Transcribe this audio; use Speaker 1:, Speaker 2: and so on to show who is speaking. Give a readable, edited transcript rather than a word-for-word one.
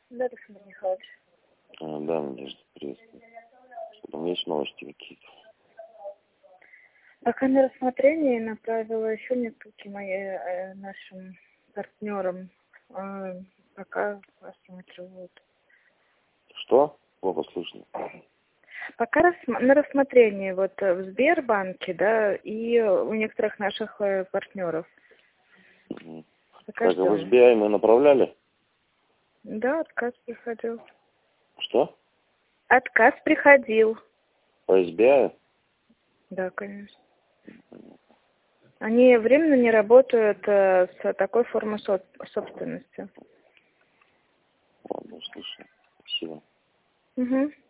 Speaker 1: Да, Александр Михайлович.
Speaker 2: Да, Надежда, приветствую. Что там есть новости какие-то?
Speaker 1: Пока на рассмотрение направила еще нескольким нашим партнерам. Пока рассматривают.
Speaker 2: Что? Плохо слышно.
Speaker 1: Пока на рассмотрение вот в Сбербанке, да, и у некоторых наших партнеров.
Speaker 2: Угу.
Speaker 1: Пока
Speaker 2: Так, а в SBI мы направляли?
Speaker 1: Да, отказ приходил.
Speaker 2: Что?
Speaker 1: Отказ приходил.
Speaker 2: По SBI?
Speaker 1: Да, конечно. Они временно не работают с такой формой собственности.
Speaker 2: Ладно, слушай. Спасибо.
Speaker 1: Угу.